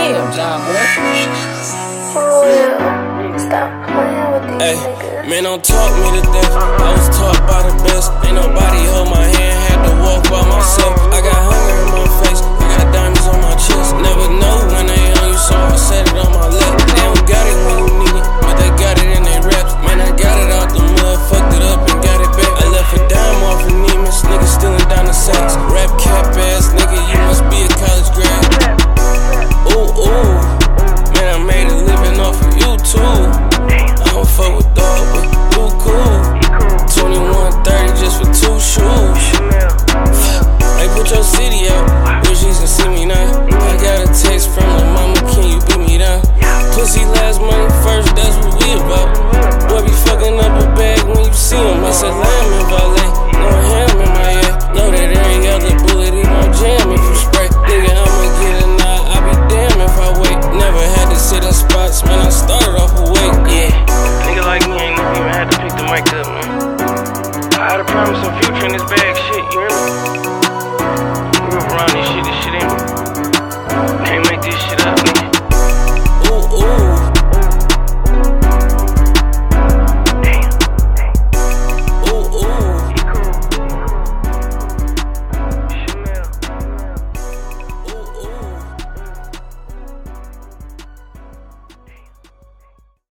Damn, John boy. For real. Stop playing with these niggas. Man, don't talk me to death. I was taught by the best. Ain't nobody hold my hand, had to walk by myself. I got hunger in my face, I got diamonds on my chest. Never know when they on you, so I set it on my left. They don't got it when you need it, but they got it in their raps. Man, I got it out the mud, fucked it up and got it back. I left a dime off of Nemus, niggas stealing down the sacks. Rap cap ass nigga, you must be a college grad. Ooh, ooh, man, I made a living off of YouTube. I don't fuck with dog, but you cool. 2130 just for 2 shoes. Hey, put your city out, wish you can see me now. I got a text from the mama, can you beat me down? Pussy last money first, that's what we about. Boy be fucking up a bag when you see him. I said lamb in valet, no ham in my head. Know that every other bullet in my jam if you spray. Nigga, I'ma get a nod, I be damn if I wait. Never had to sit in spots, man, I started off awake, yeah. Nigga like me ain't even had to pick the mic up, man. I had a promise of future in this bag, shit, you hear me?